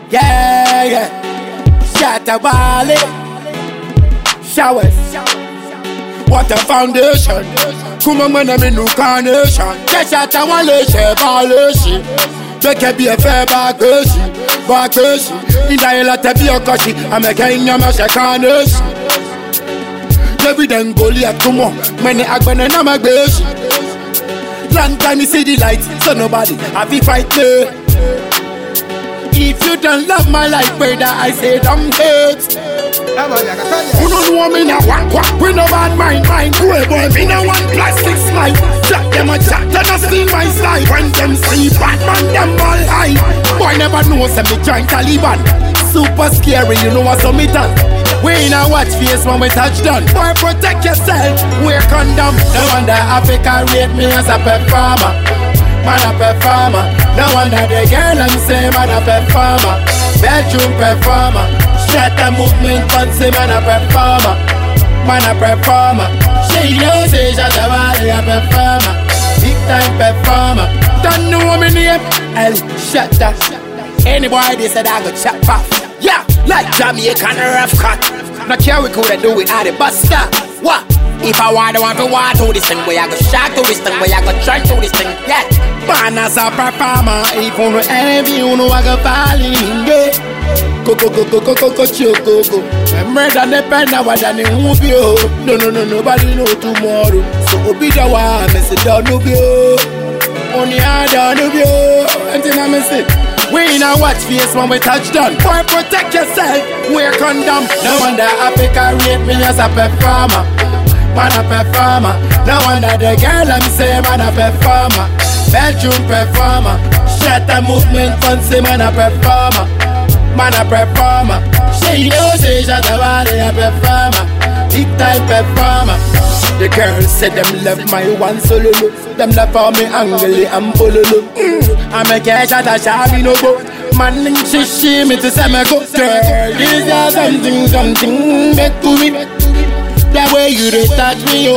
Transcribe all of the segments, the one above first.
Yeah, yeah. Shatta Wale. Showers. What a foundation. Come on, man, I'm in new carnation. Shatta Wale, Shebale. Beke be a fair backers. In the hell to be a cushy. I'm a king, I'm a shakanus. Every then Goliath, come on. Many Agban and I'm a girls. Long time you see the light, so nobody have to fight me. If you don't love my life, brother, I say don't hurt. You don't want me now, walk, we no bad mind, boy, me no one plastic slide. Jack them a chat, and I steal my slide. When them see Batman, them all high. Boy never knows that me join Taliban. Super scary, you know what me done. We in a watch face when we touch down. Boy, protect yourself, wear condom. No wonder Africa rate me as a performer. Man a performer. No wonder the girl I'm say man a performer. Bedroom performer. Shatta movement fancy man a performer. Man a performer. She knows say Shatta Wale a performer. Big time performer. Don't know me name El Shatta. Any boy they said I go chop off. Yeah, like Jamaican rough cut. Not care we coulda do it at the bus stop. What? If I want to this thing, boy I go shock to this thing, boy I go try to this thing. Yeah. Man as a performer, if you know envy, you know I go fall in there. Go, choco. I'm ready to depend on what I need you. No, nobody know tomorrow. So be the one, I say don't know you. Only I don't know you. Until I miss it. We in a watch face when we touch down. Boy, protect yourself, wear condom. No wonder Africa rate me as a performer. Man a performer. No wonder the girl I'm say man a performer. Bedroom performer. Shatta movement fancy man a performer. Man a performer. She knows say Shatta Wale a performer. Big time performer. The girls say them love my one solo look. Them love for me angle and pololo. I'm a cash at a shabby no go. Man she me to say me go. Girl, this is something back to me. The way you dey touch me,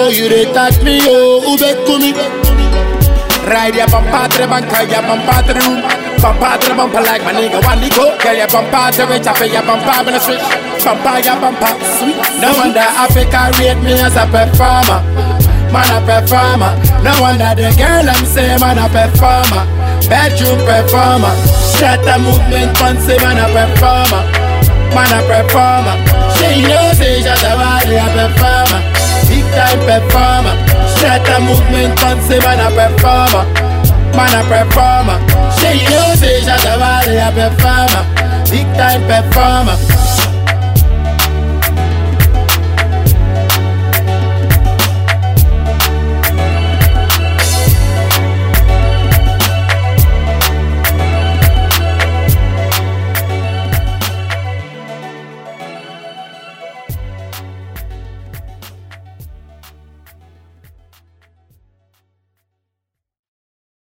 oh, back to me. Ride your bumper to the bank, your bumper to the room. Bumper to the bumper like my nigga one go. Girl, your bumper to reach up, your bumper in the street. Bumper, your bumper, sweet. No wonder Africa rate me as a performer. Man a performer. No wonder the girl I'm say man a performer. Bedroom performer. Shatta movement fancy man a performer. Man a performer. She knows say Shatta Wale a performer. Big time performer. Shatta movement fancy man a performer. Man a performer. She knows say Shatta Wale a performer. Big time performer.